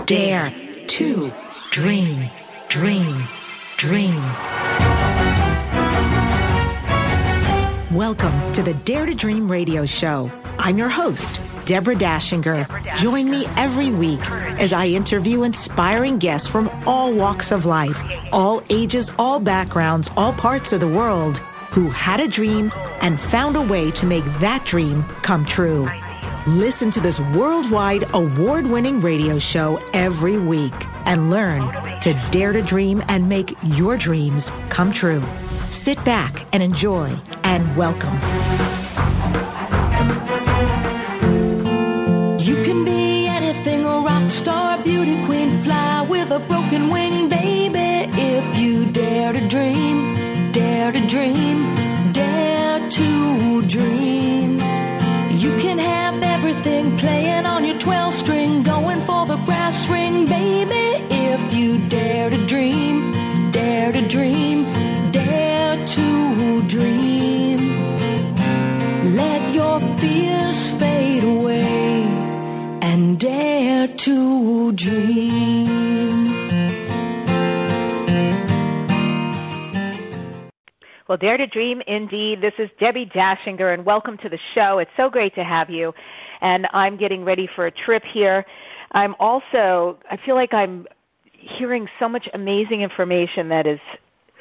Dare to dream, dream, dream. Welcome to the Dare to Dream radio show. I'm your host, Deborah Dashinger. Join me every week as I interview inspiring guests from all walks of life, all ages, all backgrounds, all parts of the world, who had a dream and found a way to make that dream come true. Listen to this worldwide award-winning radio show every week and learn to dare to dream and make your dreams come true. Sit back and enjoy, and welcome. You can be anything, a rock star, beauty queen, fly with a broken wing, baby. If you dare to dream, dare to dream, dare to dream. You can have everything playing on your 12-string, going for the brass ring, baby. If you dare to dream, dare to dream, dare to dream. Let your fears fade away and dare to dream. Well, Dare to Dream, indeed. This is Debbie Dashinger, and welcome to the show. It's so great to have you, and I'm getting ready for a trip here. I feel like I'm hearing so much amazing information that is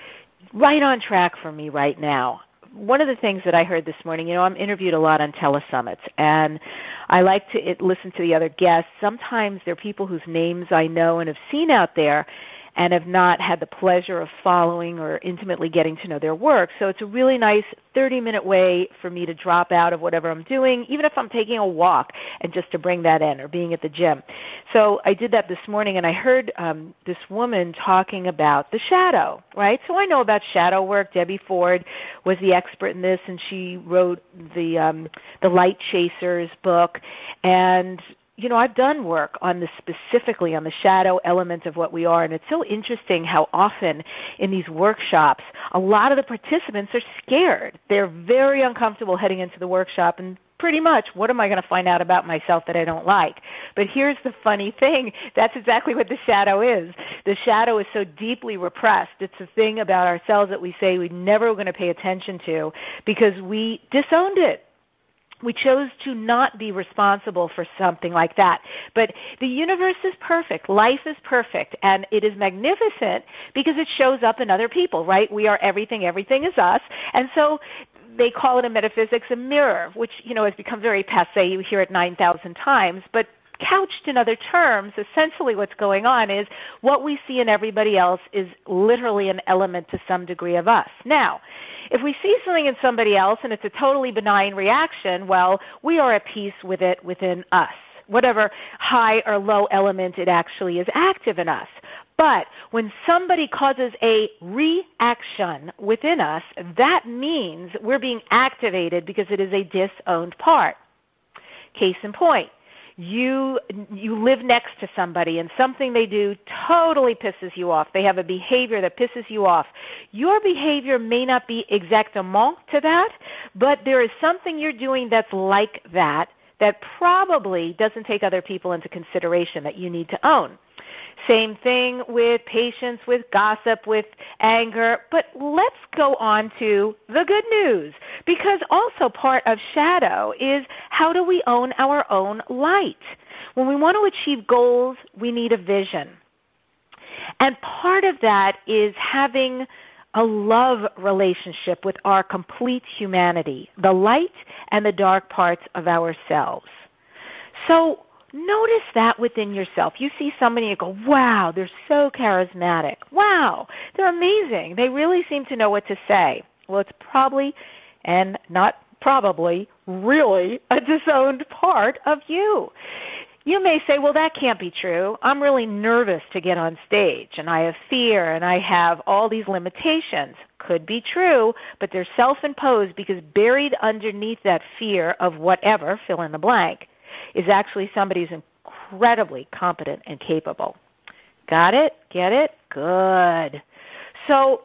right on track for me right now. One of the things that I heard this morning, I'm interviewed a lot on telesummits, and I like to listen to the other guests. Sometimes there are people whose names I know and have seen out there and have not had the pleasure of following or intimately getting to know their work. So it's a really nice 30-minute way for me to drop out of whatever I'm doing, even if I'm taking a walk, and just to bring that in, or being at the gym. So I did that this morning, and I heard this woman talking about the shadow, right? So I know about shadow work. Debbie Ford was the expert in this, and she wrote the Light Chasers book. And I've done work on this, specifically on the shadow element of what we are, and it's so interesting how often in these workshops, a lot of the participants are scared. They're very uncomfortable heading into the workshop, and pretty much, what am I going to find out about myself that I don't like? But here's the funny thing. That's exactly what the shadow is. The shadow is so deeply repressed. It's a thing about ourselves that we say we never were going to pay attention to because we disowned it. We chose to not be responsible for something like that. But the universe is perfect. Life is perfect. And it is magnificent because it shows up in other people, right? We are everything. Everything is us. And so they call it in metaphysics a mirror, which, has become very passé. You hear it 9,000 times. But couched in other terms, essentially what's going on is what we see in everybody else is literally an element to some degree of us. Now, if we see something in somebody else and it's a totally benign reaction, well, we are at peace with it within us, whatever high or low element it actually is active in us. But when somebody causes a reaction within us, that means we're being activated because it is a disowned part. Case in point. You live next to somebody and something they do totally pisses you off. They have a behavior that pisses you off. Your behavior may not be exactement to that, but there is something you're doing that's like that probably doesn't take other people into consideration that you need to own. Same thing with patience, with gossip, with anger. But let's go on to the good news, because also part of shadow is how do we own our own light? When we want to achieve goals, we need a vision. And part of that is having a love relationship with our complete humanity, the light and the dark parts of ourselves. So notice that within yourself. You see somebody and you go, wow, they're so charismatic. Wow, they're amazing. They really seem to know what to say. Well, it's probably, and not probably, really a disowned part of you. You may say, well, that can't be true. I'm really nervous to get on stage, and I have fear, and I have all these limitations. Could be true, but they're self-imposed because buried underneath that fear of whatever, fill in the blank, is actually somebody who's incredibly competent and capable. Got it? Get it? Good. So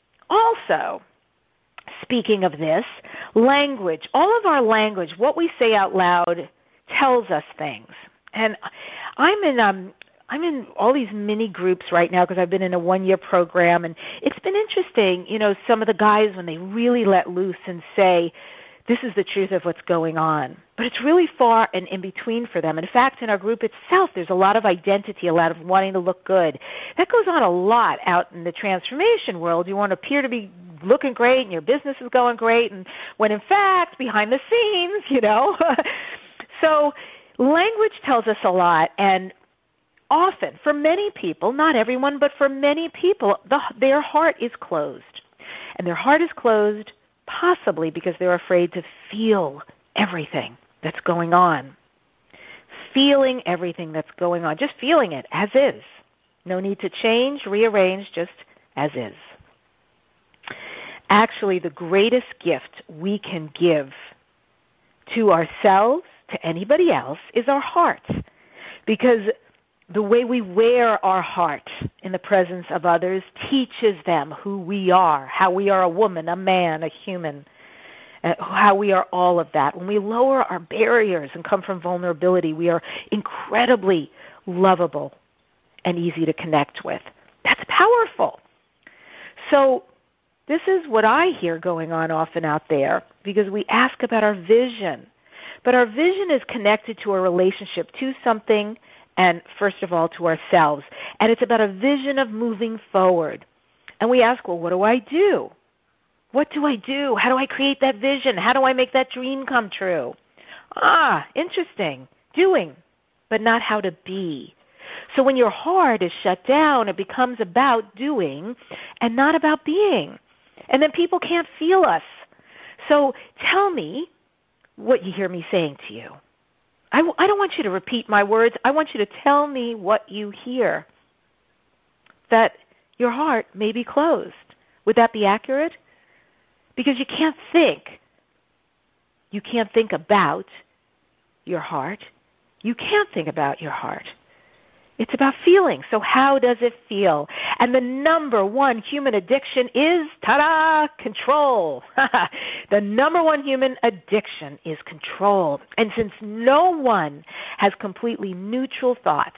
also, speaking of this, language, all of our language, what we say out loud tells us things. And I'm I'm in all these mini groups right now because I've been in a 1-year program, and it's been interesting, some of the guys when they really let loose and say, this is the truth of what's going on. But it's really far and in between for them. In fact, in our group itself, there's a lot of identity, a lot of wanting to look good. That goes on a lot out in the transformation world. You want to appear to be looking great and your business is going great, and when in fact, behind the scenes, So language tells us a lot, and often, for many people, not everyone, but for many people, their heart is closed. And their heart is closed possibly because they're afraid to feel everything that's going on. Feeling everything that's going on. Just feeling it as is. No need to change, rearrange, just as is. Actually, the greatest gift we can give to ourselves, to anybody else, is our heart. Because the way we wear our heart in the presence of others teaches them who we are, how we are a woman, a man, a human, how we are all of that. When we lower our barriers and come from vulnerability, we are incredibly lovable and easy to connect with. That's powerful. So this is what I hear going on often out there because we ask about our vision. But our vision is connected to a relationship, to something, and first of all to ourselves. And it's about a vision of moving forward. And we ask, well, what do I do? What do I do? How do I create that vision? How do I make that dream come true? Interesting. Doing, but not how to be. So when your heart is shut down, it becomes about doing and not about being. And then people can't feel us. So tell me what you hear me saying to you. I don't want you to repeat my words. I want you to tell me what you hear. That your heart may be closed. Would that be accurate? Because you can't think. You can't think about your heart. You can't think about your heart. It's about feeling. So how does it feel? And the number one human addiction is, ta-da, control. The number one human addiction is control. And since no one has completely neutral thoughts,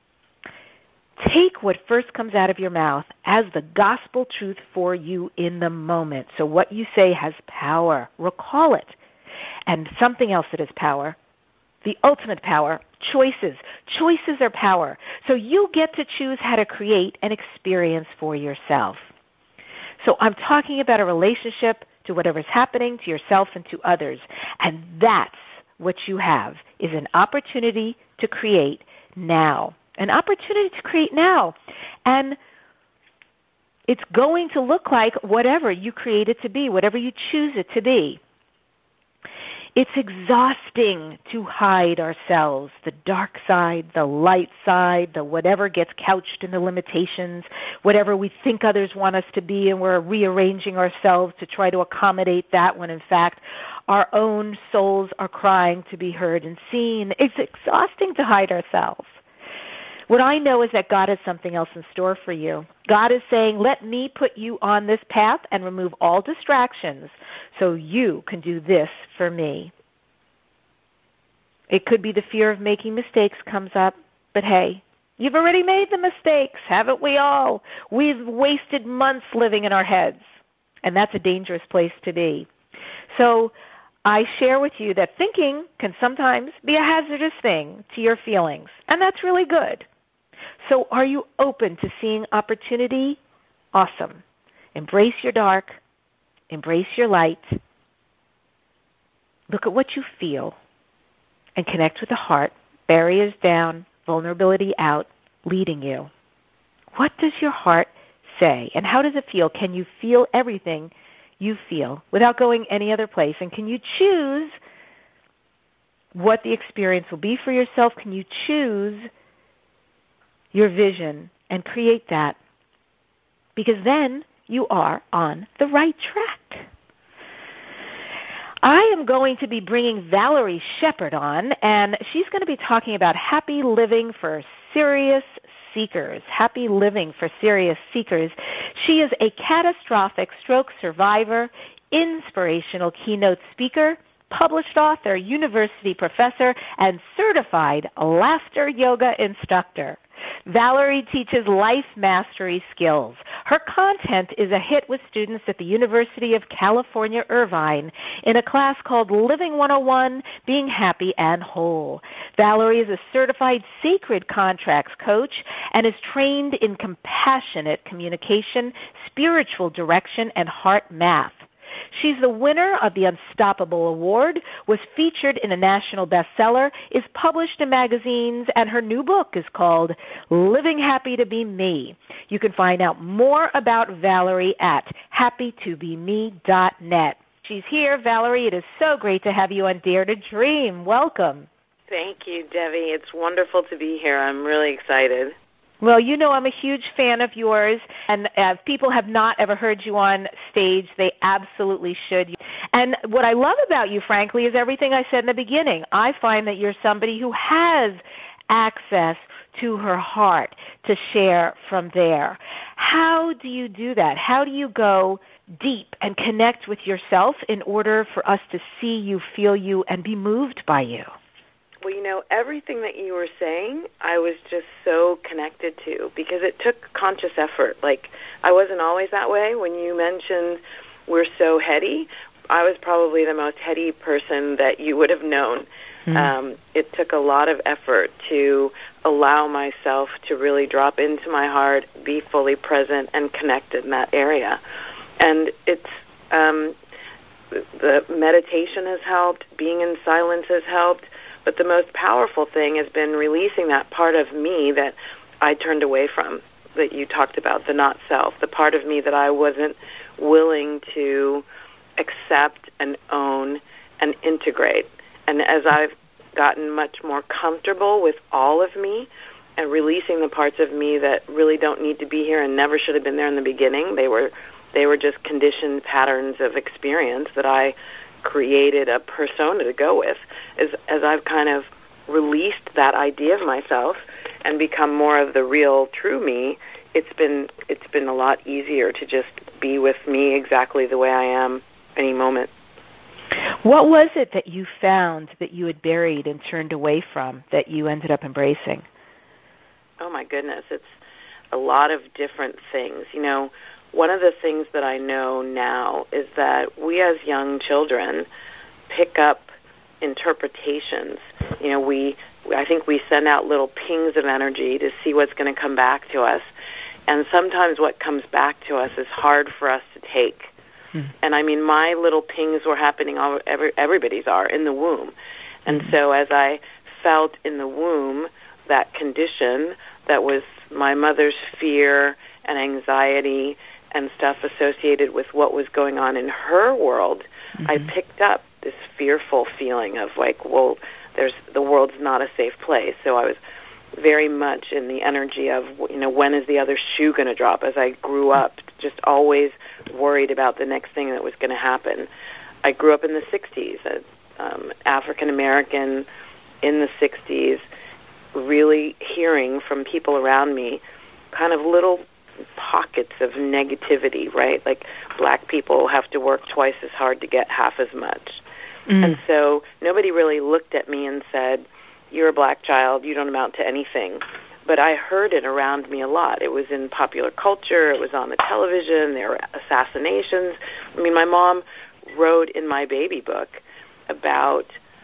take what first comes out of your mouth as the gospel truth for you in the moment. So what you say has power. Recall it. And something else that has power, the ultimate power, choices. Choices are power. So you get to choose how to create an experience for yourself. So I'm talking about a relationship to whatever's happening to yourself and to others. And that's what you have, is an opportunity to create now. An opportunity to create now. And it's going to look like whatever you create it to be, whatever you choose it to be. It's exhausting to hide ourselves, the dark side, the light side, the whatever gets couched in the limitations, whatever we think others want us to be, and we're rearranging ourselves to try to accommodate that when in fact our own souls are crying to be heard and seen. It's exhausting to hide ourselves. What I know is that God has something else in store for you. God is saying, let me put you on this path and remove all distractions so you can do this for me. It could be the fear of making mistakes comes up, but hey, you've already made the mistakes, haven't we all? We've wasted months living in our heads, and that's a dangerous place to be. So I share with you that thinking can sometimes be a hazardous thing to your feelings, and that's really good. So are you open to seeing opportunity? Awesome. Embrace your dark. Embrace your light. Look at what you feel and connect with the heart. Barriers down, vulnerability out, leading you. What does your heart say? And how does it feel? Can you feel everything you feel without going any other place? And can you choose what the experience will be for yourself? Can you choose your vision and create that? Because then you are on the right track. I am going to be bringing Valerie Shepard on, and she's going to be talking about happy living for serious seekers. Happy living for serious seekers. She is a catastrophic stroke survivor, inspirational keynote speaker, published author, university professor, and certified laughter yoga instructor. Valerie teaches life mastery skills. Her content is a hit with students at the University of California, Irvine in a class called Living 101, Being Happy and Whole. Valerie is a certified sacred contracts coach and is trained in compassionate communication, spiritual direction, and heart math. She's the winner of the Unstoppable Award, was featured in a national bestseller, is published in magazines, and her new book is called Living Happy to Be Me. You can find out more about Valerie at happytobeme.net. She's here. Valerie, it is so great to have you on Dare to Dream. Welcome. Thank you, Debbie. It's wonderful to be here. I'm really excited. Well, you know I'm a huge fan of yours, and if people have not ever heard you on stage, they absolutely should. And what I love about you, frankly, is everything I said in the beginning. I find that you're somebody who has access to her heart to share from there. How do you do that? How do you go deep and connect with yourself in order for us to see you, feel you, and be moved by you? Well, you know, everything that you were saying, I was just so connected to because it took conscious effort. Like, I wasn't always that way. When you mentioned we're so heady, I was probably the most heady person that you would have known. It took a lot of effort to allow myself to really drop into my heart, be fully present, and connected in that area. And it's the meditation has helped, being in silence has helped. But the most powerful thing has been releasing that part of me that I turned away from, that you talked about, the not self, the part of me that I wasn't willing to accept and own and integrate. And as I've gotten much more comfortable with all of me and releasing the parts of me that really don't need to be here and never should have been there in the beginning, they were just conditioned patterns of experience that I created a persona to go with. As I've kind of released that idea of myself and become more of the real true me, it's been a lot easier to just be with me exactly the way I am any moment. What was it that you found that you had buried and turned away from that you ended up embracing? Oh my goodness, it's a lot of different things. You know, one of the things that I know now is that we as young children pick up interpretations. You know, I think we send out little pings of energy to see what's going to come back to us. And sometimes what comes back to us is hard for us to take. And I mean, my little pings were happening, everybody's are, in the womb. And so as I felt in the womb that condition that was my mother's fear and anxiety and stuff associated with what was going on in her world, I picked up this fearful feeling of like, well, the world's not a safe place. So I was very much in the energy of, you know, when is the other shoe going to drop? As I grew up, just always worried about the next thing that was going to happen. I grew up in the 60s, African American in the 60s, really hearing from people around me kind of little pockets of negativity, right? Like black people have to work twice as hard to get half as much. And so nobody really looked at me and said, you're a black child, you don't amount to anything. But I heard it around me a lot. It was in popular culture, it was on the television, there were assassinations. I mean, my mom wrote in my baby book about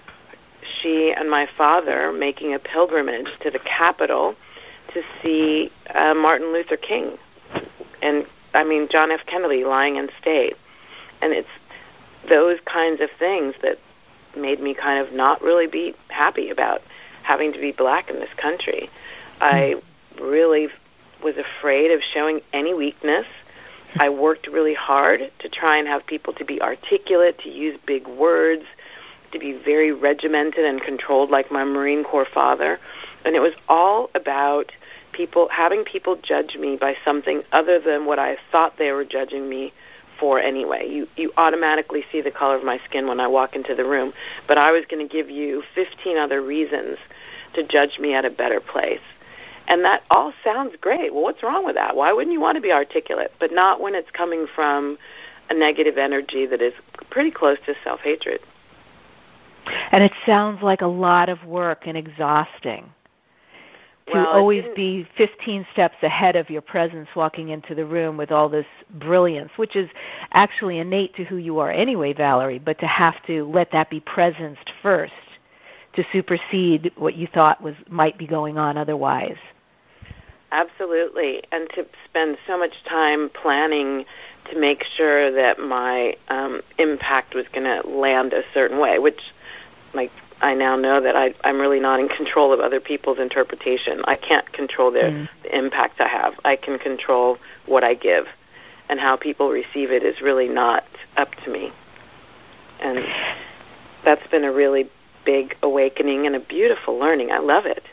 she and my father making a pilgrimage to the Capitol to see Martin Luther King and, I mean, John F. Kennedy lying in state. And it's those kinds of things that made me kind of not really be happy about having to be black in this country. I really was afraid of showing any weakness. I worked really hard to try and have people to be articulate, to use big words, to be very regimented and controlled like my Marine Corps father. And it was all about having people judge me by something other than what I thought they were judging me for anyway. You automatically see the color of my skin when I walk into the room, but I was going to give you 15 other reasons to judge me at a better place. And that all sounds great. Well, what's wrong with that? Why wouldn't you want to be articulate? But not when it's coming from a negative energy that is pretty close to self-hatred. And it sounds like a lot of work and exhausting. to always be 15 steps ahead of your presence walking into the room with all this brilliance, which is actually innate to who you are anyway, Valerie, but to have to let that be presenced first to supersede what you thought might be going on otherwise. Absolutely, and to spend so much time planning to make sure that my impact was going to land a certain way, which I now know that I'm really not in control of other people's interpretation. I can't control the impact I have. I can control what I give, and how people receive it is really not up to me. And that's been a really big awakening and a beautiful learning. I love it.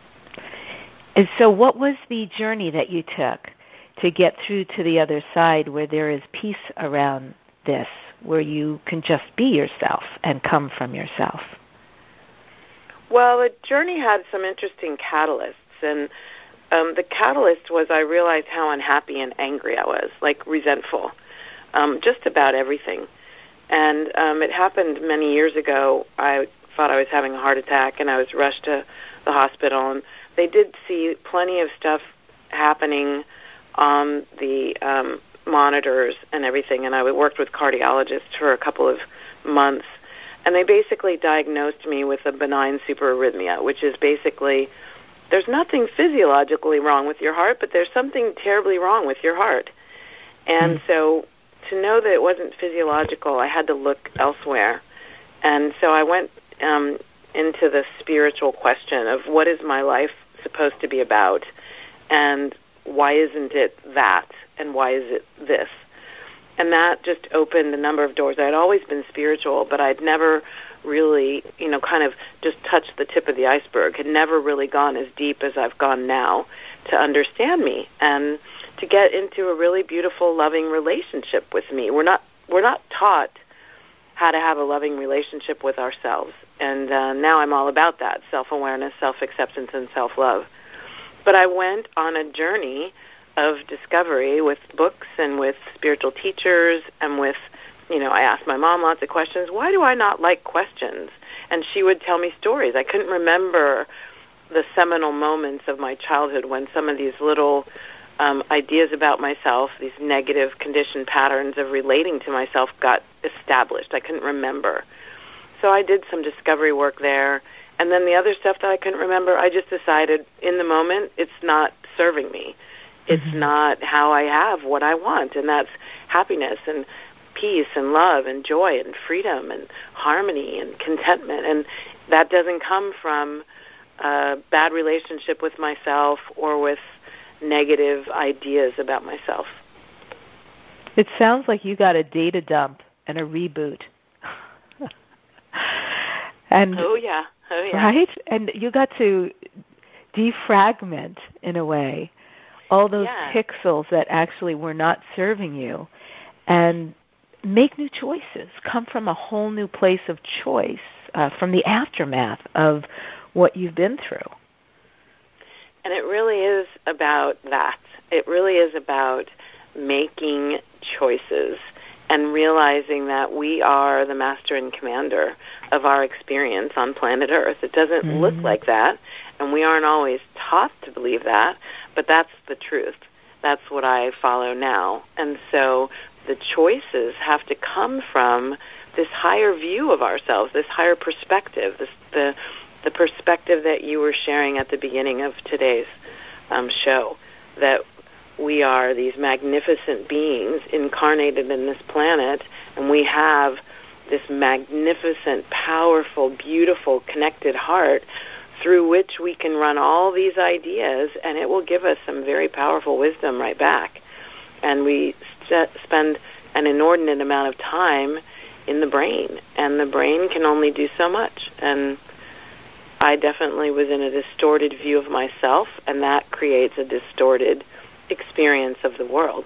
And so what was the journey that you took to get through to the other side where there is peace around this, where you can just be yourself and come from yourself? Well, the journey had some interesting catalysts, and the catalyst was I realized how unhappy and angry I was, like resentful, just about everything. And it happened many years ago. I thought I was having a heart attack, and I was rushed to the hospital, and they did see plenty of stuff happening on the monitors and everything, and I worked with cardiologists for a couple of months, and they basically diagnosed me with a benign superarrhythmia, which is basically there's nothing physiologically wrong with your heart, but there's something terribly wrong with your heart. And so to know that it wasn't physiological, I had to look elsewhere. And so I went into the spiritual question of what is my life supposed to be about, and why isn't it that, and why is it this? And that just opened a number of doors. I had always been spiritual, but I'd never really, kind of just touched the tip of the iceberg, had never really gone as deep as I've gone now to understand me and to get into a really beautiful, loving relationship with me. We're not taught how to have a loving relationship with ourselves. And now I'm all about that, self-awareness, self-acceptance, and self-love. But I went on a journey of discovery with books and with spiritual teachers and with, I asked my mom lots of questions. Why do I not like questions? And she would tell me stories. I couldn't remember the seminal moments of my childhood when some of these little ideas about myself, these negative conditioned patterns of relating to myself got established. I couldn't remember. So I did some discovery work there. And then the other stuff that I couldn't remember, I just decided in the moment it's not serving me. It's not how I have what I want, and that's happiness and peace and love and joy and freedom and harmony and contentment. And that doesn't come from a bad relationship with myself or with negative ideas about myself. It sounds like you got a data dump and a reboot. And Oh yeah. Right? And you got to defragment, in a way, all those pixels that actually were not serving you and make new choices, come from a whole new place of choice, from the aftermath of what you've been through. And it really is about that. It really is about making choices and realizing that we are the master and commander of our experience on planet Earth. It doesn't look like that, and we aren't always taught to believe that, but that's the truth. That's what I follow now. And so the choices have to come from this higher view of ourselves, this higher perspective, the perspective that you were sharing at the beginning of today's show, that we are these magnificent beings incarnated in this planet, and we have this magnificent, powerful, beautiful, connected heart through which we can run all these ideas, and it will give us some very powerful wisdom right back. And we spend an inordinate amount of time in the brain, and the brain can only do so much. And I definitely was in a distorted view of myself, and that creates a distorted experience of the world.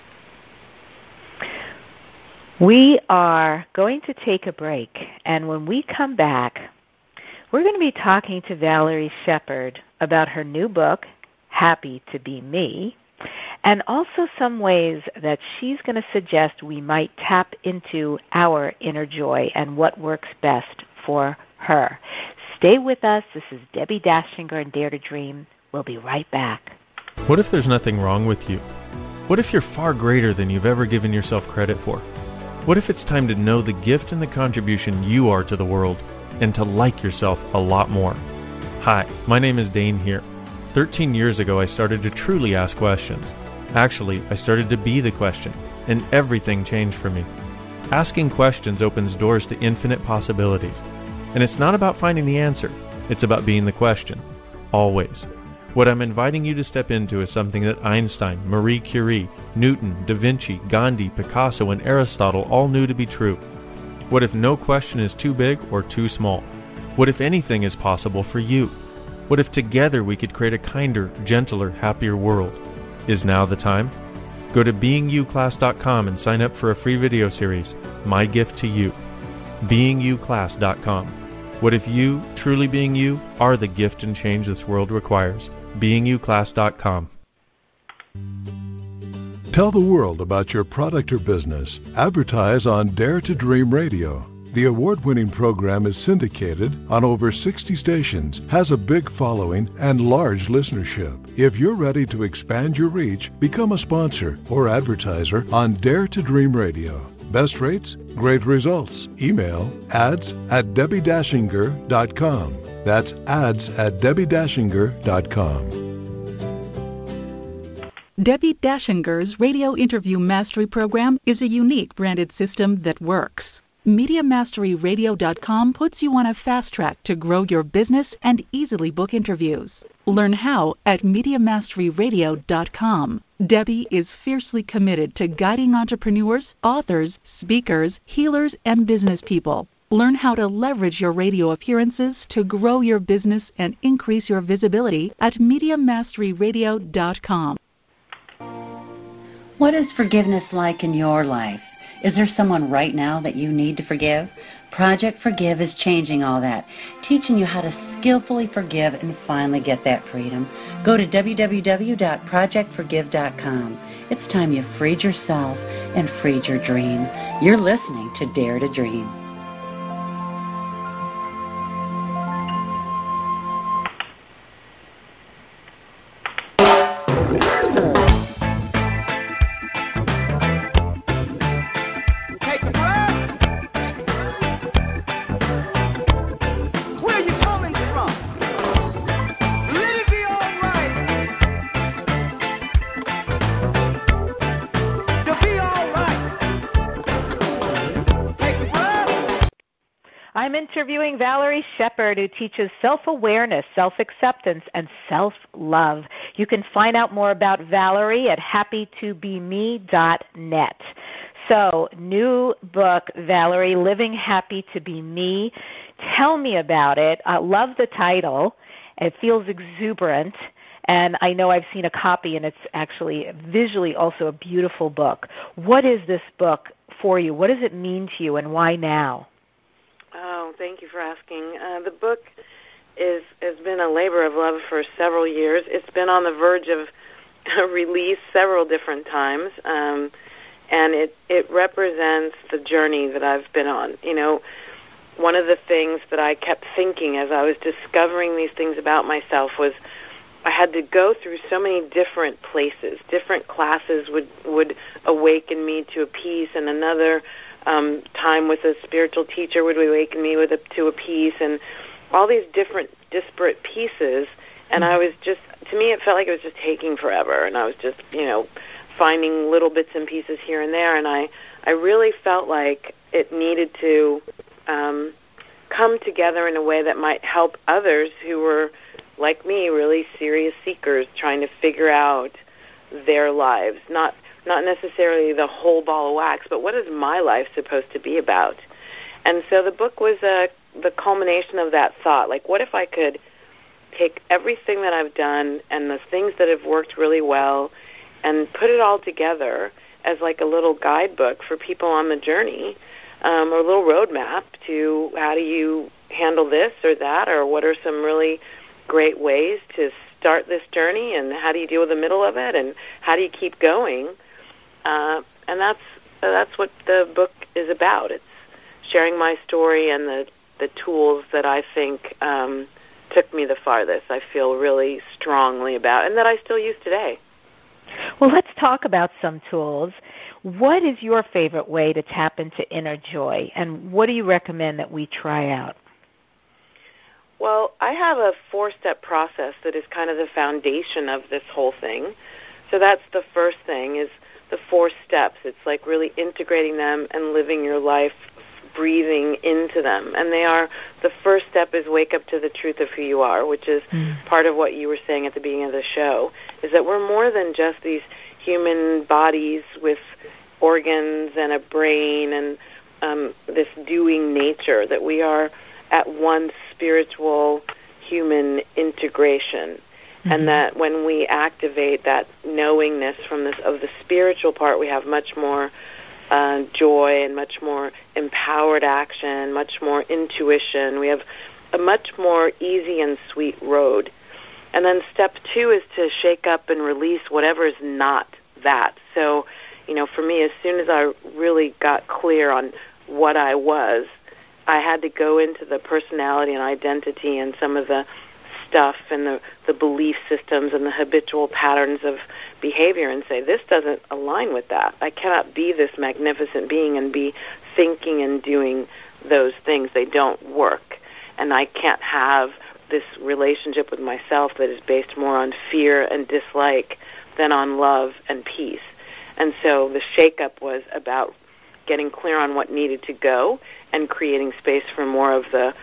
We are going to take a break, and when we come back, we're going to be talking to Valerie Shepard about her new book, Happy to Be Me, and also some ways that she's going to suggest we might tap into our inner joy and what works best for her. Stay with us. This is Debbie Dashinger and Dare to Dream. We'll be right back. What if there's nothing wrong with you? What if you're far greater than you've ever given yourself credit for? What if it's time to know the gift and the contribution you are to the world and to like yourself a lot more? Hi, my name is Dane here. 13 years ago, I started to truly ask questions. Actually, I started to be the question, and everything changed for me. Asking questions opens doors to infinite possibilities. And it's not about finding the answer. It's about being the question. Always. What I'm inviting you to step into is something that Einstein, Marie Curie, Newton, Da Vinci, Gandhi, Picasso, and Aristotle all knew to be true. What if no question is too big or too small? What if anything is possible for you? What if together we could create a kinder, gentler, happier world? Is now the time? Go to beingyouclass.com and sign up for a free video series, My Gift to You. beingyouclass.com. What if you, truly being you, are the gift and change this world requires? beingyouclass.com. Tell the world about your product or business. Advertise on Dare to Dream Radio. The award-winning program is syndicated on over 60 stations, has a big following, and large listenership. If you're ready to expand your reach, become a sponsor or advertiser on Dare to Dream Radio. Best rates, great results. Email ads@DebbieDashinger.com. That's ads@DebbieDashinger.com. Debbie Dashinger's Radio Interview Mastery Program is a unique branded system that works. MediaMasteryRadio.com puts you on a fast track to grow your business and easily book interviews. Learn how at MediaMasteryRadio.com. Debbie is fiercely committed to guiding entrepreneurs, authors, speakers, healers, and business people. Learn how to leverage your radio appearances to grow your business and increase your visibility at MediaMasteryRadio.com. What is forgiveness like in your life? Is there someone right now that you need to forgive? Project Forgive is changing all that, teaching you how to skillfully forgive and finally get that freedom. Go to www.projectforgive.com. It's time you freed yourself and freed your dream. You're listening to Dare to Dream. I'm interviewing Valerie Shepard, who teaches self-awareness, self-acceptance, and self-love. You can find out more about Valerie at happytobeme.net. So, new book, Valerie, Living Happy to Be Me. Tell me about it. I love the title. It feels exuberant. And I know I've seen a copy, and it's actually visually also a beautiful book. What is this book for you? What does it mean to you, and why now? Oh, thank you for asking. The book has been a labor of love for several years. It's been on the verge of release several different times, and it represents the journey that I've been on. You know, one of the things that I kept thinking as I was discovering these things about myself was I had to go through so many different places. Different classes would awaken me to a peace, and another time with a spiritual teacher would awaken me to a peace, and all these different disparate pieces. And I was just, to me, it felt like it was just taking forever, and I was just, finding little bits and pieces here and there, and I really felt like it needed to come together in a way that might help others who were, like me, really serious seekers trying to figure out their lives, not necessarily the whole ball of wax, but what is my life supposed to be about? And so the book was the culmination of that thought. Like, what if I could take everything that I've done and the things that have worked really well and put it all together as like a little guidebook for people on the journey, or a little roadmap to how do you handle this or that, or what are some really great ways to start this journey, and how do you deal with the middle of it, and how do you keep going? And that's what the book is about. It's sharing my story and the tools that I think took me the farthest. I feel really strongly about, and that I still use today. Well, let's talk about some tools. What is your favorite way to tap into inner joy, and what do you recommend that we try out? Well, I have a 4-step process that is kind of the foundation of this whole thing. So that's the first thing, is the 4 steps. It's like really integrating them and living your life, breathing into them. And they are, the first step is wake up to the truth of who you are, which is part of what you were saying at the beginning of the show, is that we're more than just these human bodies with organs and a brain and this doing nature, that we are at one spiritual human integration. And that when we activate that knowingness from this of the spiritual part, we have much more joy and much more empowered action, much more intuition. We have a much more easy and sweet road. And then step 2 is to shake up and release whatever is not that. So, for me, as soon as I really got clear on what I was, I had to go into the personality and identity and some of the stuff and the belief systems and the habitual patterns of behavior and say, this doesn't align with that. I cannot be this magnificent being and be thinking and doing those things. They don't work. And I can't have this relationship with myself that is based more on fear and dislike than on love and peace. And so the shake-up was about getting clear on what needed to go and creating space for more of the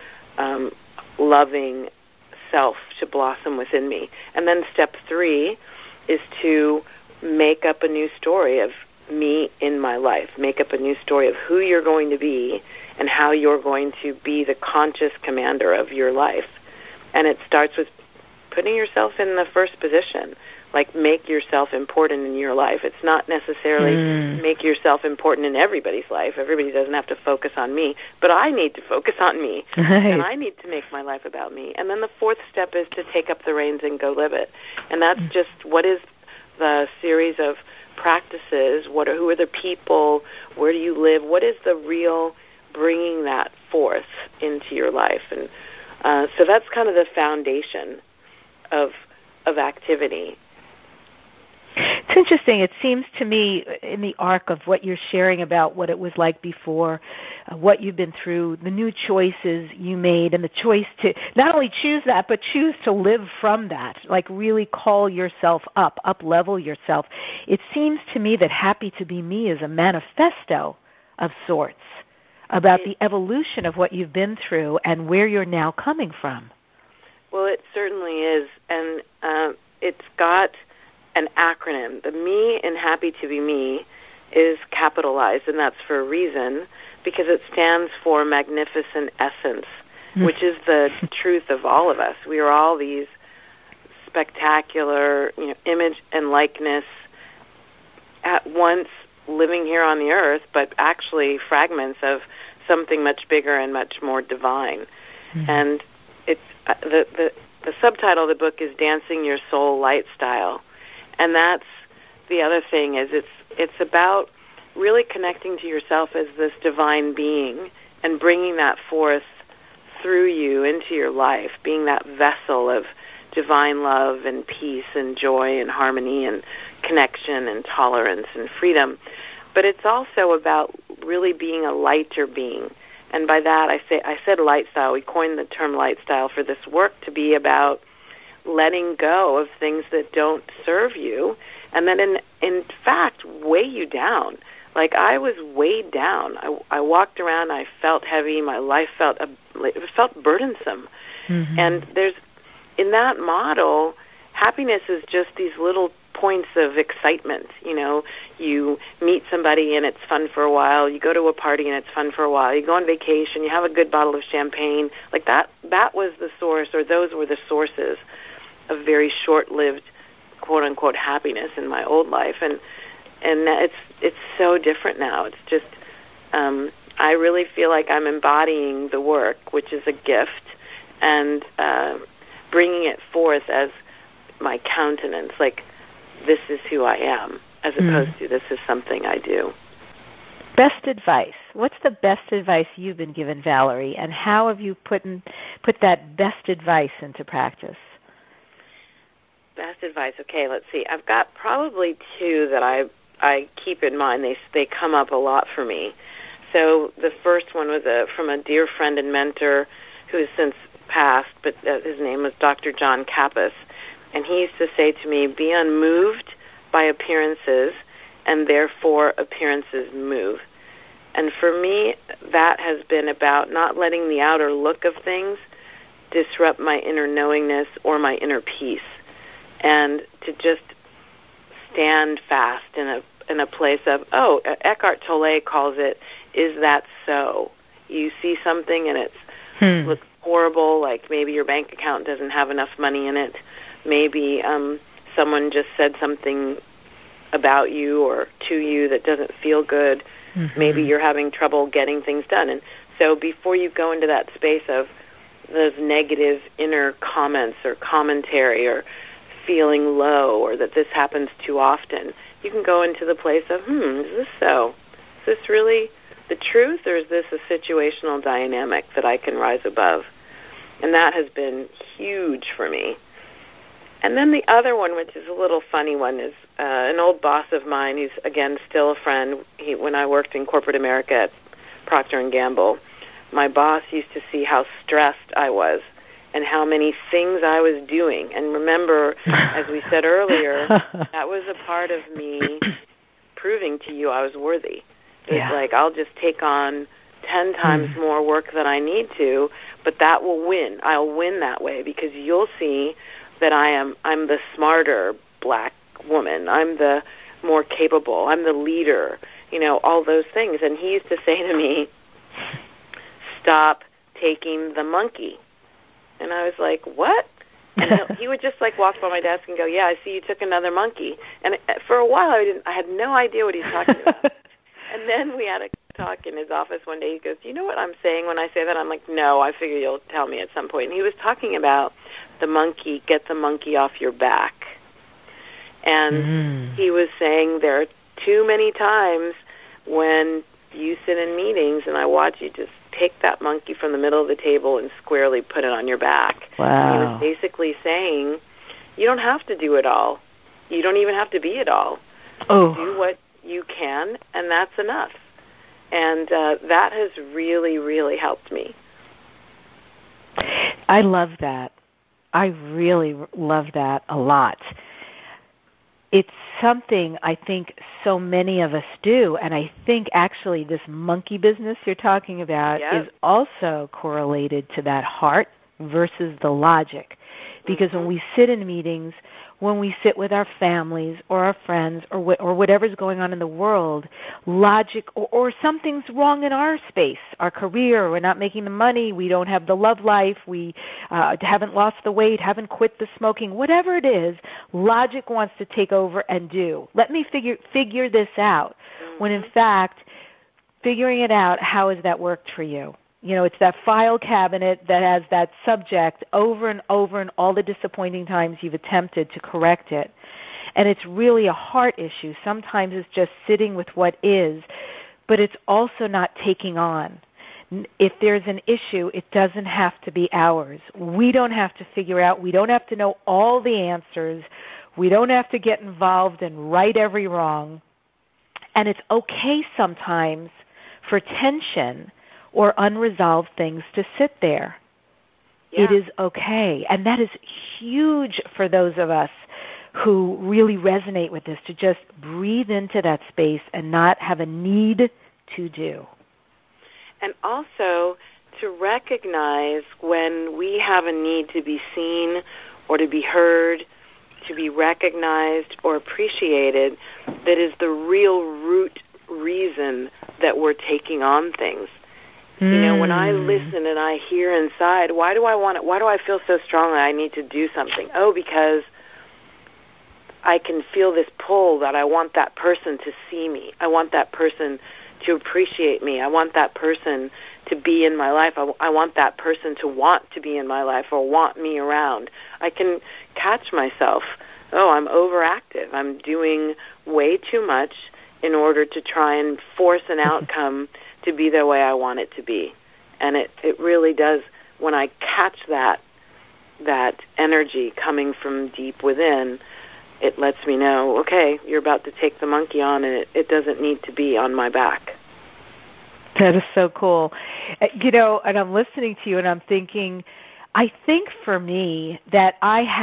loving self to blossom within me. And then step 3 is to make up a new story of me in my life, make up a new story of who you're going to be and how you're going to be the conscious commander of your life. And it starts with putting yourself in the first position. Like, make yourself important in your life. It's not necessarily make yourself important in everybody's life. Everybody doesn't have to focus on me, but I need to focus on me, and I need to make my life about me. And then the 4th step is to take up the reins and go live it. And that's just what is the series of practices, who are the people, where do you live, what is the real bringing that forth into your life. And so that's kind of the foundation of activity. It's interesting. It seems to me in the arc of what you're sharing about what it was like before, what you've been through, the new choices you made, and the choice to not only choose that, but choose to live from that, like really call yourself up-level yourself. It seems to me that Happy to Be Me is a manifesto of sorts about the evolution of what you've been through and where you're now coming from. Well, it certainly is, and it's got an acronym. The Me in Happy to Be Me is capitalized, and that's for a reason, because it stands for magnificent essence, which is the truth of all of us. We are all these spectacular, image and likeness at once living here on the earth, but actually fragments of something much bigger and much more divine. And it's the subtitle of the book is Dancing Your Soul Light Style. And that's the other thing, is it's about really connecting to yourself as this divine being and bringing that forth through you into your life, being that vessel of divine love and peace and joy and harmony and connection and tolerance and freedom. But it's also about really being a lighter being. And by that I said light style. We coined the term light style for this work to be about letting go of things that don't serve you and that in fact weigh you down. Like, I was weighed down. I walked around, I felt heavy, my life felt burdensome. And there's, in that model, happiness is just these little points of excitement. You meet somebody and it's fun for a while. You go to a party and it's fun for a while. You go on vacation, you have a good bottle of champagne. Like that was the source, or those were the sources of very short-lived, quote-unquote, happiness in my old life. And it's so different now. It's just, I really feel like I'm embodying the work, which is a gift, and bringing it forth as my countenance, like, this is who I am, as opposed to this is something I do. Best advice. What's the best advice you've been given, Valerie, and how have you put that best advice into practice? Best advice. Okay, let's see. I've got probably two that I keep in mind. They come up a lot for me. So the first one was from a dear friend and mentor who has since passed, but his name was Dr. John Kappas. And he used to say to me, be unmoved by appearances, and therefore appearances move. And for me, that has been about not letting the outer look of things disrupt my inner knowingness or my inner peace, and to just stand fast in a place of, Eckhart Tolle calls it, is that so? You see something and it looks horrible, like maybe your bank account doesn't have enough money in it. Maybe someone just said something about you or to you that doesn't feel good. Maybe you're having trouble getting things done. And so before you go into that space of those negative inner comments or commentary or feeling low or that this happens too often, you can go into the place of, is this so? Is this really the truth, or is this a situational dynamic that I can rise above? And that has been huge for me. And then the other one, which is a little funny one, is an old boss of mine. He's, again, still a friend. When I worked in corporate America at Procter & Gamble, my boss used to see how stressed I was and how many things I was doing. And remember, as we said earlier, that was a part of me proving to you I was worthy. It was like, I'll just take on 10 times more work than I need to, but that will win. I'll win that way because you'll see that I'm the smarter black woman. I'm the more capable. I'm the leader, all those things. And he used to say to me, stop taking the monkey. And I was like, what? And he would just walk by my desk and go, yeah, I see you took another monkey. And for a while I had no idea what he was talking about. And then we had a talk in his office one day. He goes, do you know what I'm saying when I say that? I'm like, no, I figure you'll tell me at some point. And he was talking about the monkey, get the monkey off your back. And he was saying there are too many times when you sit in meetings and I watch you just take that monkey from the middle of the table and squarely put it on your back. Wow. And he was basically saying, you don't have to do it all. You don't even have to be it all. Do what you can, and that's enough. And that has really, really helped me. I love that. I really love that a lot. It's something I think so many of us do, and I think actually this monkey business you're talking about is also correlated to that heart versus the logic. Because when we sit in meetings, when we sit with our families or our friends or whatever's going on in the world, logic or something's wrong in our space, our career, we're not making the money, we don't have the love life, we haven't lost the weight, haven't quit the smoking, whatever it is, logic wants to take over and do. Let me figure this out. When in fact, figuring it out, how has that worked for you? It's that file cabinet that has that subject over and over and all the disappointing times you've attempted to correct it. And it's really a heart issue. Sometimes it's just sitting with what is, but it's also not taking on. If there's an issue, it doesn't have to be ours. We don't have to figure out. We don't have to know all the answers. We don't have to get involved and right every wrong. And it's okay sometimes for tension or unresolved things to sit there. Yeah. It is okay. And that is huge for those of us who really resonate with this, to just breathe into that space and not have a need to do. And also to recognize when we have a need to be seen or to be heard, to be recognized or appreciated, that is the real root reason that we're taking on things. When I listen and I hear inside, why do I feel so strongly I need to do something? Oh, because I can feel this pull that I want that person to see me. I want that person to appreciate me. I want that person to be in my life. I want that person to want to be in my life or want me around. I can catch myself. Oh, I'm overactive. I'm doing way too much in order to try and force an outcome to be the way I want it to be. And it really does, when I catch that energy coming from deep within, it lets me know, okay, you're about to take the monkey on, and it doesn't need to be on my back. That is so cool. And I'm listening to you, and I'm thinking, I think for me that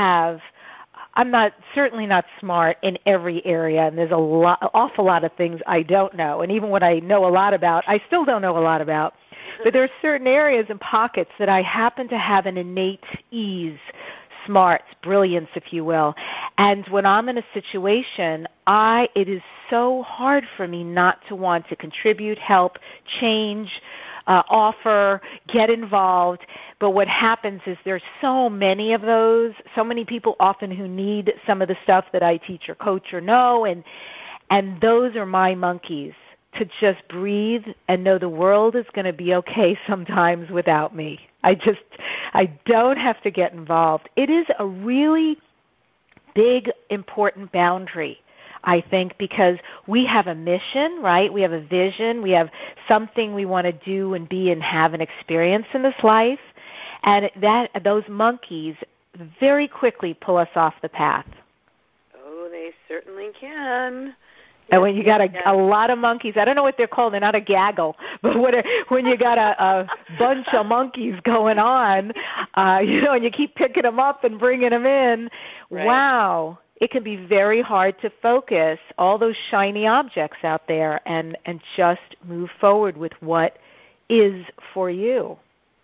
I'm certainly not smart in every area, and there's awful lot of things I don't know. And even what I know a lot about, I still don't know a lot about. But there are certain areas and pockets that I happen to have an innate ease, smarts, brilliance, if you will. And when I'm in a situation, it is so hard for me not to want to contribute, help, change, offer, get involved. But what happens is there's so many of those, so many people often who need some of the stuff that I teach or coach or know, and those are my monkeys, to just breathe and know the world is going to be okay sometimes without me. I don't have to get involved. It is a really big, important boundary, I think, because we have a mission, right? We have a vision. We have something we want to do and be and have an experience in this life. And those monkeys very quickly pull us off the path. Oh, they certainly can. And when you got a lot of monkeys, I don't know what they're called, they're not a gaggle, but when you got a bunch of monkeys going on, and you keep picking them up and bringing them in, right. Wow, it can be very hard to focus all those shiny objects out there and just move forward with what is for you.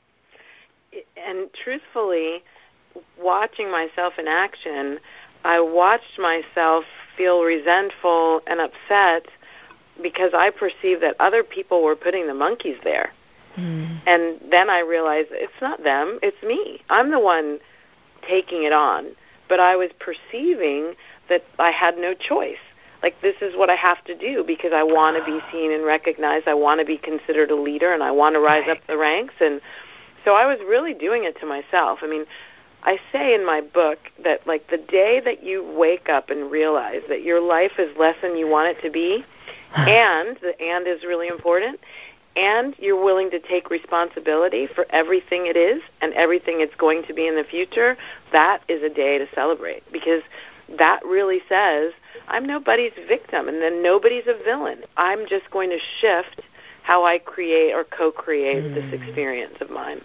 And truthfully, watching myself in action, I watched myself feel resentful and upset because I perceived that other people were putting the monkeys there. Mm. And then I realized it's not them, it's me. I'm the one taking it on. But I was perceiving that I had no choice. Like, this is what I have to do because I want to be seen and recognized. I want to be considered a leader, and I want to rise up the ranks. And so I was really doing it to myself. I mean, I say in my book that, like, the day that you wake up and realize that your life is less than you want it to be, and the and is really important, and you're willing to take responsibility for everything it is and everything it's going to be in the future, that is a day to celebrate, because that really says I'm nobody's victim and then nobody's a villain. I'm just going to shift how I create or co-create this experience of mine.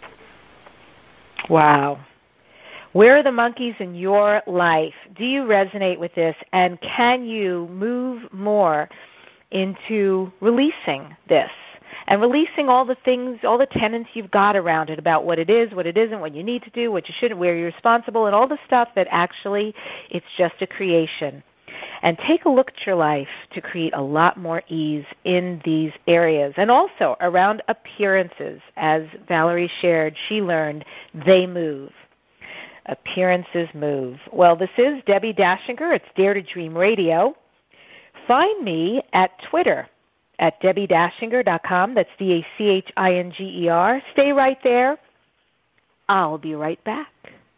Wow. Where are the monkeys in your life? Do you resonate with this? And can you move more into releasing this and releasing all the things, all the tenets you've got around it about what it is, what it isn't, what you need to do, what you shouldn't, where you're responsible, and all the stuff that actually it's just a creation. And take a look at your life to create a lot more ease in these areas. And also around appearances. As Valerie shared, she learned they move. Appearances move. Well, this is Debbie Dashinger. It's Dare to Dream Radio. Find me at Twitter at DebbieDashinger.com. That's DACHINGER. Stay right there. I'll be right back.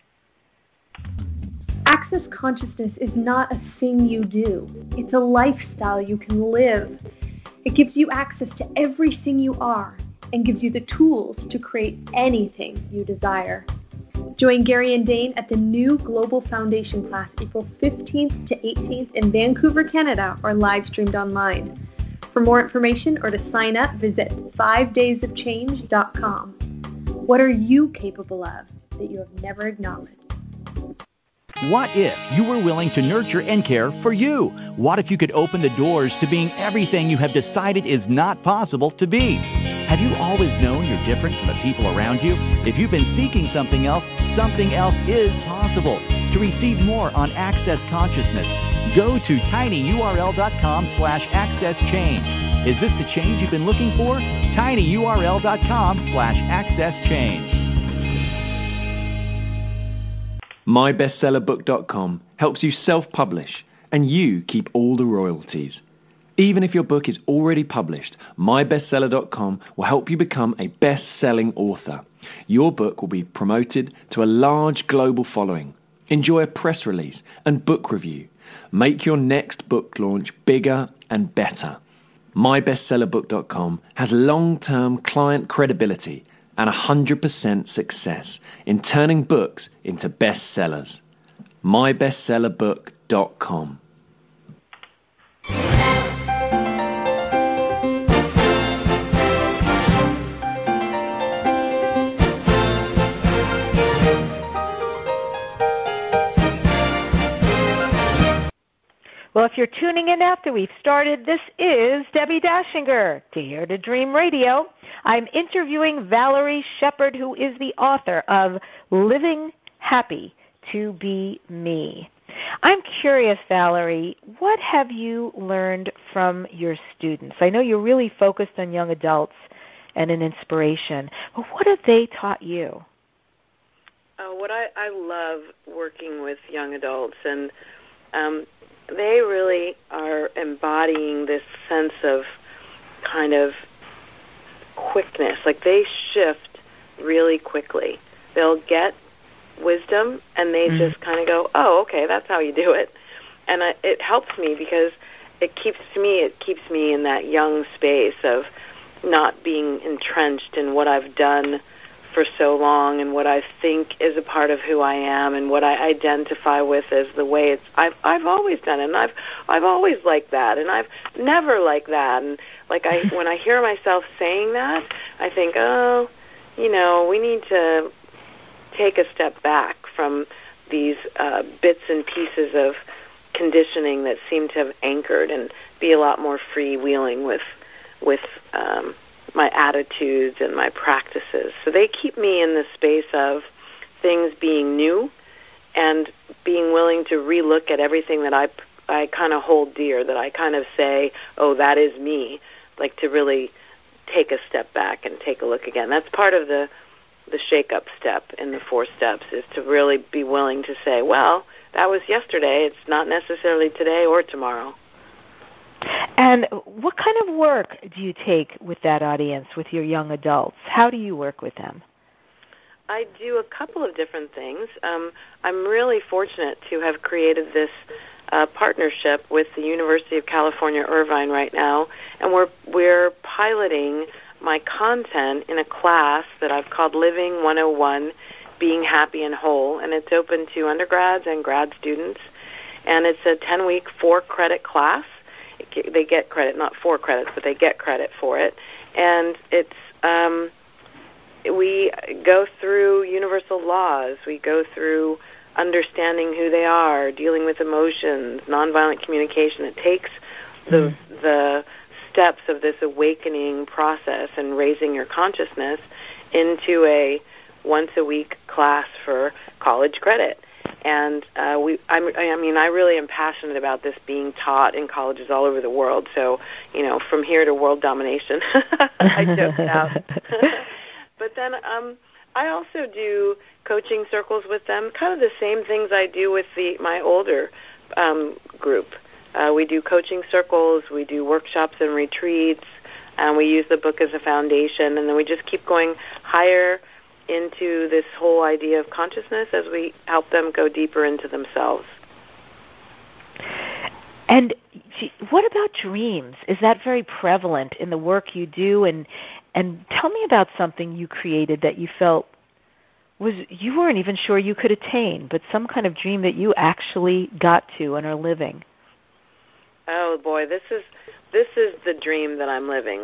Access consciousness is not a thing you do. It's a lifestyle you can live. It gives you access to everything you are and gives you the tools to create anything you desire. Join Gary and Dane at the new Global Foundation class April 15th to 18th in Vancouver, Canada, or live streamed online. For more information or to sign up, visit 5daysofchange.com. What are you capable of that you have never acknowledged? What if you were willing to nurture and care for you? What if you could open the doors to being everything you have decided is not possible to be? Have you always known you're different from the people around you? If you've been seeking something else is possible. To receive more on Access Consciousness, go to tinyurl.com/accesschange. Is this the change you've been looking for? tinyurl.com/accesschange. MyBestsellerBook.com helps you self-publish, and you keep all the royalties. Even if your book is already published, MyBestseller.com will help you become a best-selling author. Your book will be promoted to a large global following. Enjoy a press release and book review. Make your next book launch bigger and better. MyBestsellerBook.com has long-term client credibility and 100% success in turning books into bestsellers. MyBestsellerBook.com. Well, if you're tuning in after we've started, this is Debbie Dashinger, Dare to Dream Radio. I'm interviewing Valerie Shepard, who is the author of Living Happy to Be Me. I'm curious, Valerie, what have you learned from your students? I know you're really focused on young adults and an inspiration, but what have they taught you? What I love working with young adults, and they really are embodying this sense of kind of quickness. Like they shift really quickly. They'll get wisdom and they just kind of go, oh, okay, that's how you do it. And it helps me because it keeps me in that young space of not being entrenched in what I've done for so long and what I think is a part of who I am and what I identify with as the way I've always done it, and I've always liked that, and I've never liked that. And when I hear myself saying that, I think, oh, we need to take a step back from these bits and pieces of conditioning that seem to have anchored and be a lot more freewheeling with my attitudes and my practices. So they keep me in the space of things being new and being willing to relook at everything that I kind of hold dear, that I kind of say, oh, that is me, like to really take a step back and take a look again. That's part of the shake-up step in the 4 steps, is to really be willing to say, well, that was yesterday. It's not necessarily today or tomorrow. And what kind of work do you take with that audience, with your young adults? How do you work with them? I do a couple of different things. I'm really fortunate to have created this partnership with the University of California, Irvine right now, and we're piloting my content in a class that I've called Living 101, Being Happy and Whole, and it's open to undergrads and grad students, and it's a 10-week 4-credit class. They get credit, not 4 credits, but they get credit for it. And it's we go through universal laws. We go through understanding who they are, dealing with emotions, nonviolent communication. It takes the steps of this awakening process and raising your consciousness into a once-a-week class for college credit. And I really am passionate about this being taught in colleges all over the world. So, from here to world domination, I joke it out. But then I also do coaching circles with them, kind of the same things I do with my older group. We do coaching circles, we do workshops and retreats, and we use the book as a foundation, and then we just keep going higher into this whole idea of consciousness as we help them go deeper into themselves. And what about dreams? Is that very prevalent in the work you do? And tell me about something you created that you felt you weren't even sure you could attain, but some kind of dream that you actually got to and are living. Oh boy, this is the dream that I'm living.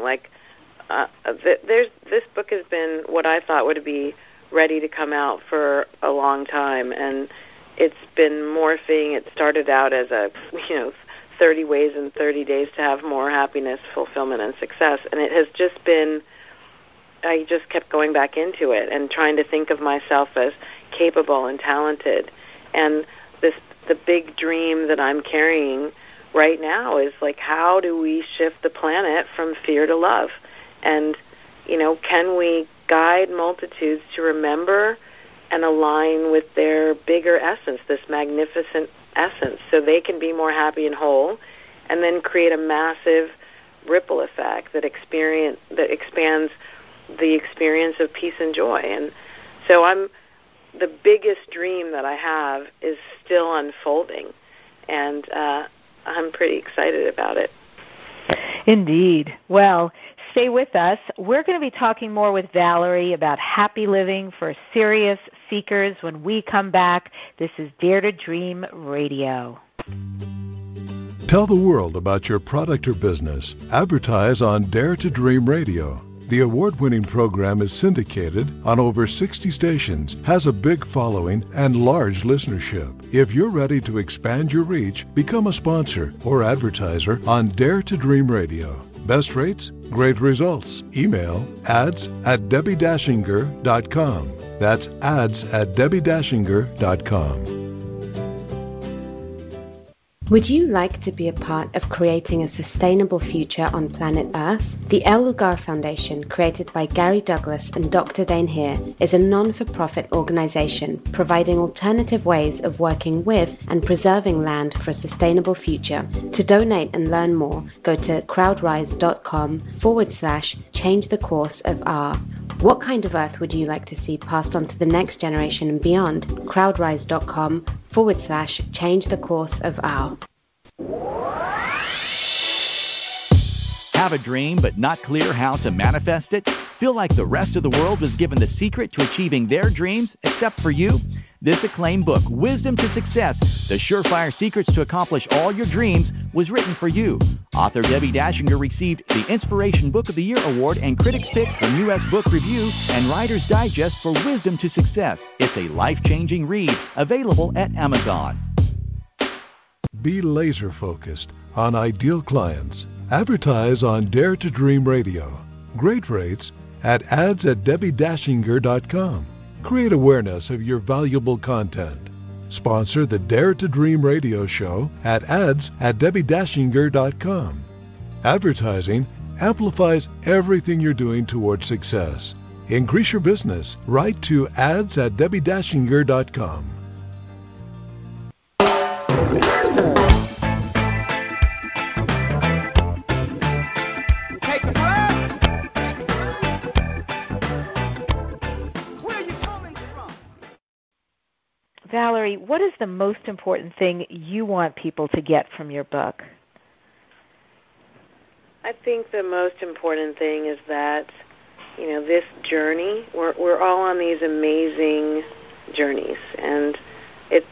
This book has been what I thought would be ready to come out for a long time, and it's been morphing. It started out as 30 ways in 30 days to have more happiness, fulfillment, and success, and it has just been, I just kept going back into it and trying to think of myself as capable and talented. And the big dream that I'm carrying right now is how do we shift the planet from fear to love? And, can we guide multitudes to remember and align with their bigger essence, this magnificent essence, so they can be more happy and whole, and then create a massive ripple effect that expands the experience of peace and joy. And so the biggest dream that I have is still unfolding. and I'm pretty excited about it. Indeed. Well, stay with us. We're going to be talking more with Valerie about happy living for serious seekers when we come back. This is Dare to Dream Radio. Tell the world about your product or business. Advertise on Dare to Dream Radio. The award-winning program is syndicated on over 60 stations, has a big following, and large listenership. If you're ready to expand your reach, become a sponsor or advertiser on Dare to Dream Radio. Best rates, great results. Email ads@DebbieDashinger.com. That's ads@DebbieDashinger.com. Would you like to be a part of creating a sustainable future on planet Earth? The El Lugar Foundation, created by Gary Douglas and Dr. Dane Heer, is a non-for-profit organization providing alternative ways of working with and preserving land for a sustainable future. To donate and learn more, go to crowdrise.com/change the course of R. What kind of Earth would you like to see passed on to the next generation and beyond? crowdrise.com/change the course of R. Have a dream but not clear how to manifest it? Feel like the rest of the world was given the secret to achieving their dreams except for you? This acclaimed book, Wisdom to Success, The Surefire Secrets to Accomplish All Your Dreams, was written for you. Author Debbie Dashinger received the Inspiration Book of the Year Award and Critics' Pick from U.S. Book Review and Writer's Digest for Wisdom to Success. It's a life-changing read, available at Amazon. Be laser-focused on ideal clients. Advertise on Dare to Dream Radio. Great rates at ads@DebbieDashinger.com. Create awareness of your valuable content. Sponsor the Dare to Dream Radio show at ads@DebbieDashinger.com. Advertising amplifies everything you're doing towards success. Increase your business. Write to ads@DebbieDashinger.com. Valerie, what is the most important thing you want people to get from your book? I think the most important thing is that, this journey, we're all on these amazing journeys, and it's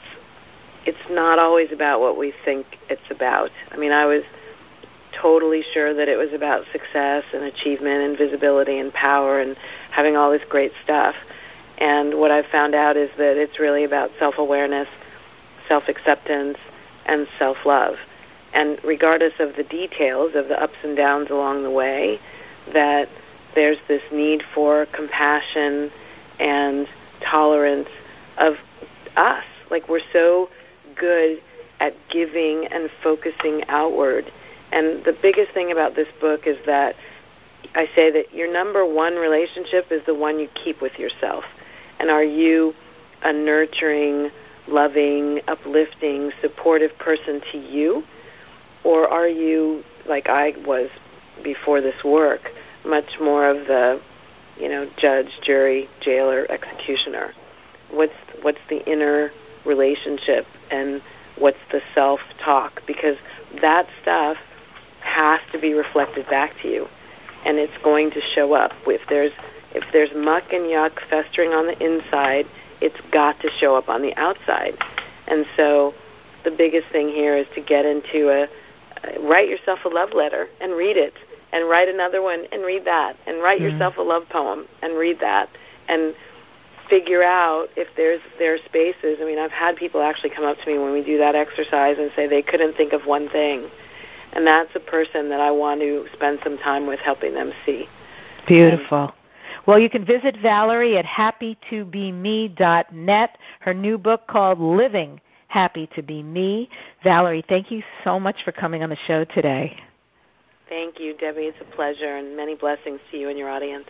not always about what we think it's about. I mean, I was totally sure that it was about success and achievement and visibility and power and having all this great stuff. And what I've found out is that it's really about self-awareness, self-acceptance, and self-love. And regardless of the details of the ups and downs along the way, that there's this need for compassion and tolerance of us. Like, we're so good at giving and focusing outward. And the biggest thing about this book is that I say that your number one relationship is the one you keep with yourself. And are you a nurturing, loving, uplifting, supportive person to you? Or are you, like I was before this work, much more of the, judge, jury, jailer, executioner? What's the inner relationship, and what's the self-talk? Because that stuff has to be reflected back to you, and it's going to show up. If there's muck and yuck festering on the inside, it's got to show up on the outside. And so the biggest thing here is to get into write yourself a love letter and read it, and write another one and read that, and write yourself a love poem and read that, and figure out if there are spaces. I mean, I've had people actually come up to me when we do that exercise and say they couldn't think of one thing. And that's a person that I want to spend some time with, helping them see. Beautiful. Well, you can visit Valerie at happytobeme.net, her new book called Living Happy to Be Me. Valerie, thank you so much for coming on the show today. Thank you, Debbie. It's a pleasure, and many blessings to you and your audience.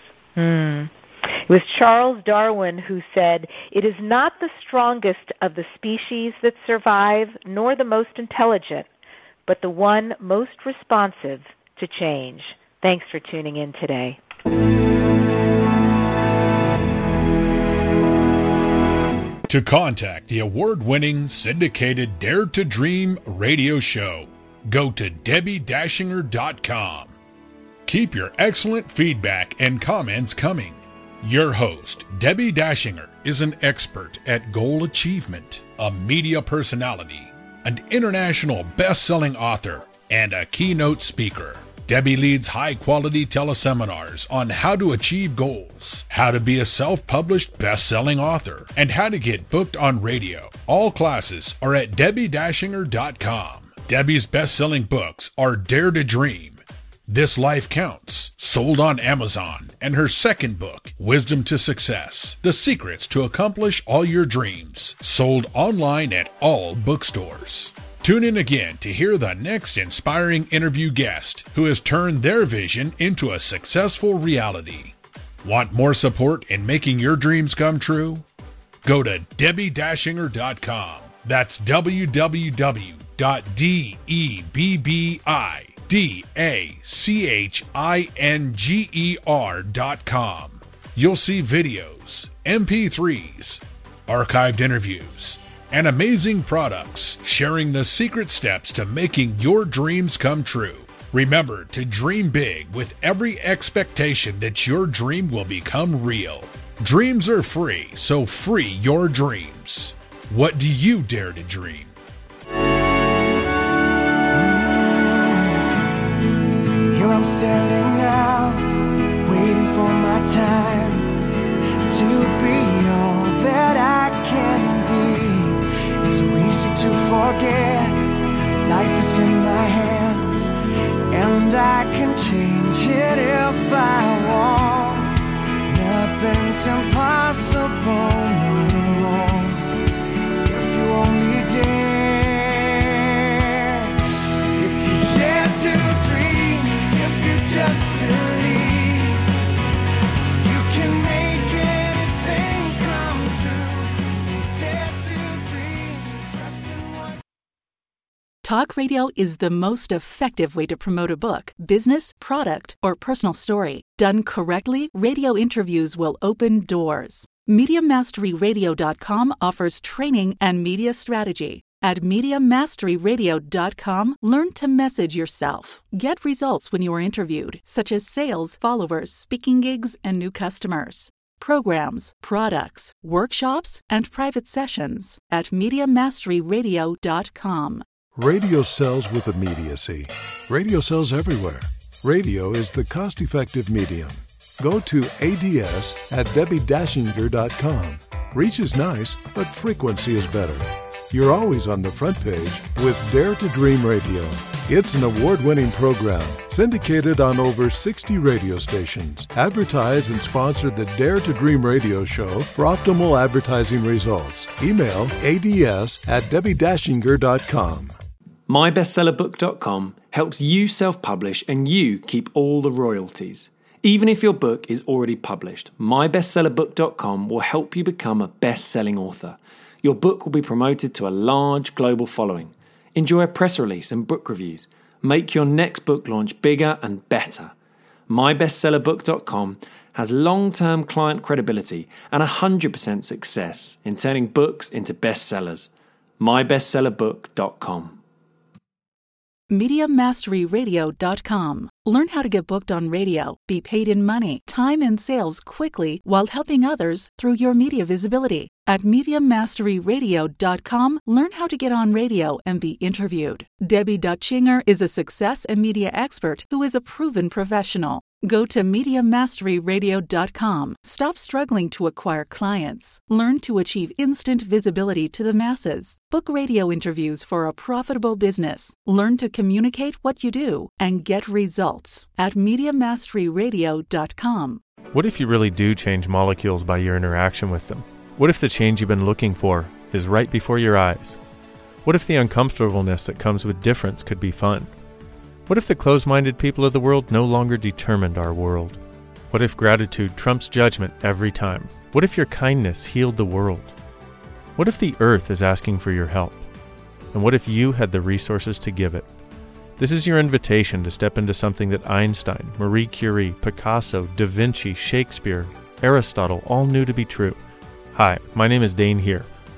It was Charles Darwin who said, "It is not the strongest of the species that survive, nor the most intelligent, but the one most responsive to change." Thanks for tuning in today. To contact the award-winning syndicated Dare to Dream radio show, go to DebbieDashinger.com. Keep your excellent feedback and comments coming. Your host, Debbie Dashinger, is an expert at goal achievement, a media personality, an international best-selling author, and a keynote speaker. Debbie leads high-quality teleseminars on how to achieve goals, how to be a self-published best-selling author, and how to get booked on radio. All classes are at DebbieDashinger.com. Debbie's best-selling books are Dare to Dream, This Life Counts, sold on Amazon, and her second book, Wisdom to Success, The Secrets to Accomplish All Your Dreams, sold online at all bookstores. Tune in again to hear the next inspiring interview guest who has turned their vision into a successful reality. Want more support in making your dreams come true? Go to DebbieDashinger.com. That's www.DebbieDashinger.com. You'll see videos, MP3s, archived interviews, and amazing products sharing the secret steps to making your dreams come true. Remember to dream big with every expectation that your dream will become real. Dreams are free, so free your dreams. What do you dare to dream? Here I'm standing now, waiting for my time to be all that I can be. To forget, life is in my hands, and I can change it if I want. Nothing's impossible anymore. If you only dare, if you dare to dream, if you just believe, you can make anything come true. Dare to dream. Talk radio is the most effective way to promote a book, business, product, or personal story. Done correctly, radio interviews will open doors. MediaMasteryRadio.com offers training and media strategy. At MediaMasteryRadio.com, learn to message yourself. Get results when you are interviewed, such as sales, followers, speaking gigs, and new customers. Programs, products, workshops, and private sessions at MediaMasteryRadio.com. Radio sells with immediacy. Radio sells everywhere. Radio is the cost-effective medium. Go to ADS at DebbieDashinger.com. Reach is nice, but frequency is better. You're always on the front page with Dare to Dream Radio. It's an award-winning program syndicated on over 60 radio stations. Advertise and sponsor the Dare to Dream radio show for optimal advertising results. Email ads at DebbieDashinger.com. MyBestsellerBook.com helps you self-publish and you keep all the royalties. Even if your book is already published, MyBestsellerBook.com will help you become a best-selling author. Your book will be promoted to a large global following. Enjoy a press release and book reviews. Make your next book launch bigger and better. MyBestsellerBook.com has long-term client credibility and 100% success in turning books into bestsellers. MyBestsellerBook.com. MediaMasteryRadio.com. Learn how to get booked on radio, be paid in money, time, and sales quickly while helping others through your media visibility. At MediaMasteryRadio.com, learn how to get on radio and be interviewed. Debbie Dashinger is a success and media expert who is a proven professional. Go to MediaMasteryRadio.com. Stop struggling to acquire clients. Learn to achieve instant visibility to the masses. Book radio interviews for a profitable business. Learn to communicate what you do and get results at MediaMasteryRadio.com. What if you really do change molecules by your interaction with them? What if the change you've been looking for is right before your eyes? What if the uncomfortableness that comes with difference could be fun? What if the closed-minded people of the world no longer determined our world? What if gratitude trumps judgment every time? What if your kindness healed the world? What if the earth is asking for your help? And what if you had the resources to give it? This is your invitation to step into something that Einstein, Marie Curie, Picasso, Da Vinci, Shakespeare, Aristotle all knew to be true. Hi, my name is Dane Here,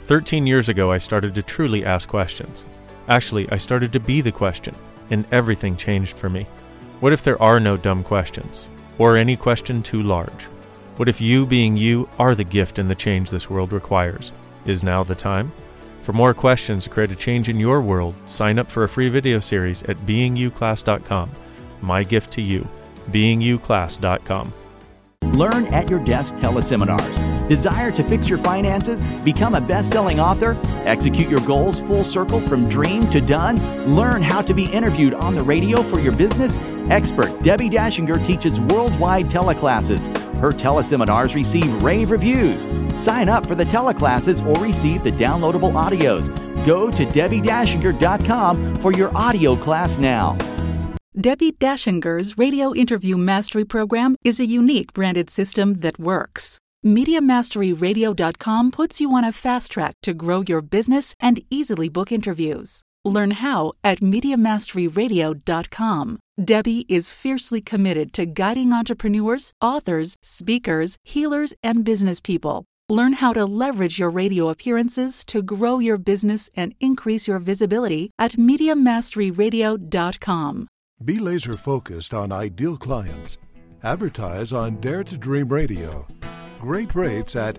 13 years ago, I started to truly ask questions. Actually, I started to be the question, and everything changed for me. What if there are no dumb questions, or any question too large? What if you, being you, are the gift and the change this world requires? Is now the time? For more questions to create a change in your world, sign up for a free video series at beingyouclass.com. My gift to you, beingyouclass.com. Learn at your desk teleseminars. Desire to fix your finances? Become a best-selling author? Execute your goals full circle from dream to done? Learn how to be interviewed on the radio for your business? Expert Debbie Dashinger teaches worldwide teleclasses. Her teleseminars receive rave reviews. Sign up for the teleclasses or receive the downloadable audios. Go to DebbieDashinger.com for your audio class now. Debbie Dashinger's Radio Interview Mastery Program is a unique branded system that works. MediaMasteryRadio.com puts you on a fast track to grow your business and easily book interviews. Learn how at MediaMasteryRadio.com. Debbie is fiercely committed to guiding entrepreneurs, authors, speakers, healers, and business people. Learn how to leverage your radio appearances to grow your business and increase your visibility at MediaMasteryRadio.com. Be laser focused on ideal clients. Advertise on Dare to Dream Radio. Great rates at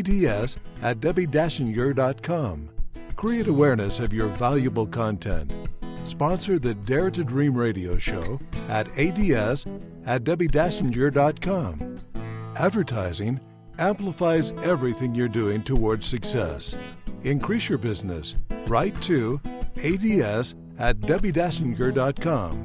ads@DebbieDashinger.com. Create awareness of your valuable content. Sponsor the Dare to Dream Radio show at ads@DebbieDashinger.com. Advertising amplifies everything you're doing towards success. Increase your business. Write to ads@DebbieDashinger.com.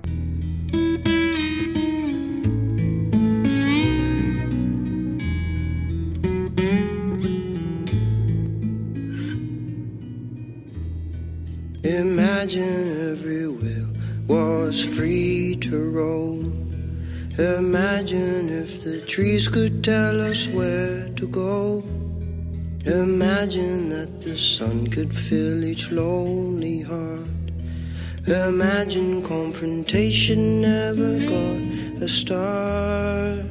Imagine every wheel was free to roam. Imagine if the trees could tell us where to go. Imagine that the sun could fill each lonely heart. Imagine confrontation never got a start.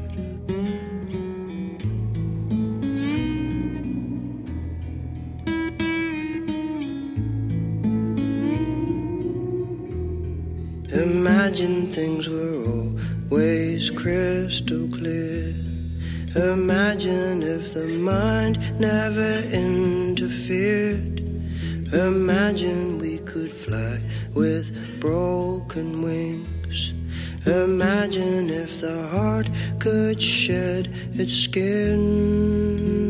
Imagine things were always crystal clear. Imagine if the mind never interfered. Imagine we could fly with broken wings. Imagine if the heart could shed its skin.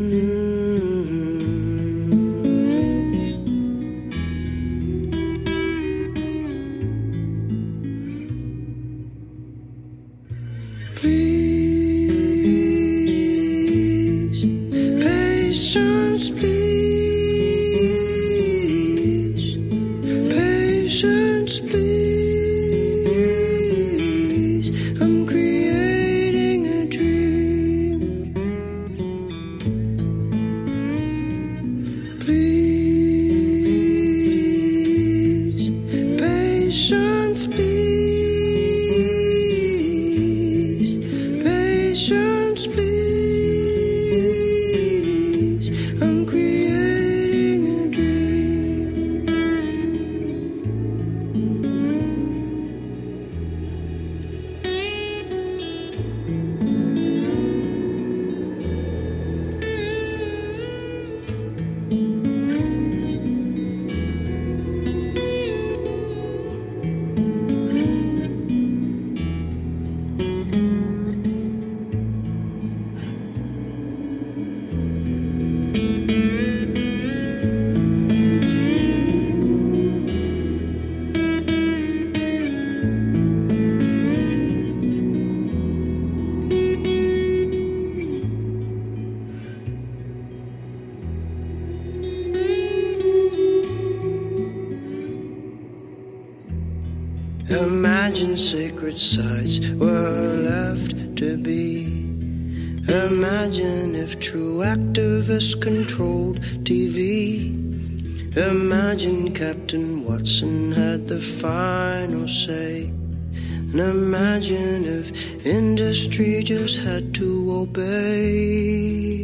Imagine sacred sites were left to be. Imagine if true activists controlled TV. Imagine Captain Watson had the final say. And imagine if industry just had to obey.